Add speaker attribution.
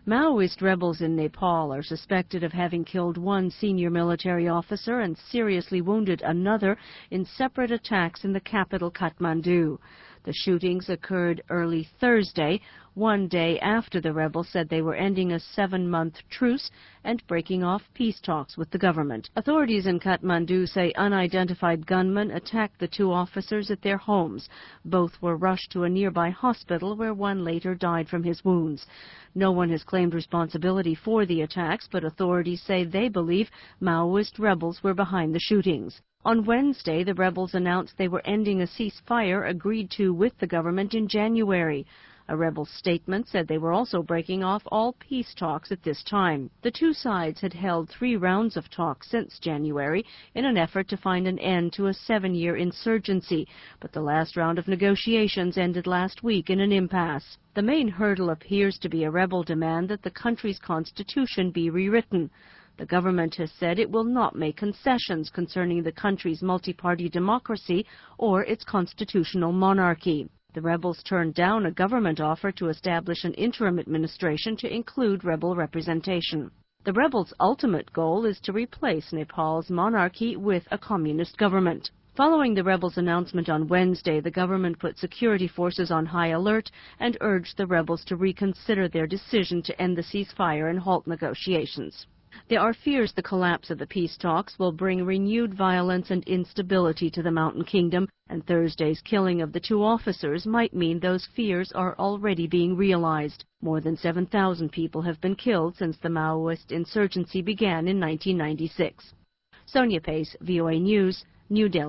Speaker 1: Maoist rebels in Nepal are suspected of having killed one senior military officer and seriously wounded another in separate attacks in the capital, Kathmandu. The shootings occurred early Thursday, one day after the rebels said they were ending a 7-month truce and breaking off peace talks with the government. Authorities in Kathmandu say unidentified gunmen attacked the two officers at their homes. Both were rushed to a nearby hospital where one later died from his wounds. No one has claimed responsibility for the attacks, but authorities say they believe Maoist rebels were behind the shootings. On Wednesday, the rebels announced they were ending a ceasefire agreed to with the government in January. A rebel statement said they were also breaking off all peace talks at this time. The two sides had held 3 rounds of talks since January in an effort to find an end to a 7-year insurgency, but the last round of negotiations ended last week in an impasse. The main hurdle appears to be a rebel demand that the country's constitution be rewritten. The government has said it will not make concessions concerning the country's multi-party democracy or its constitutional monarchy. The rebels turned down a government offer to establish an interim administration to include rebel representation. The rebels' ultimate goal is to replace Nepal's monarchy with a communist government. Following the rebels' announcement on Wednesday, the government put security forces on high alert and urged the rebels to reconsider their decision to end the ceasefire and halt negotiations. There are fears the collapse of the peace talks will bring renewed violence and instability to the Mountain Kingdom, and Thursday's killing of the 2 officers might mean those fears are already being realized. More than 7,000 people have been killed since the Maoist insurgency began in 1996. Sonia Pace, VOA News, New Delhi.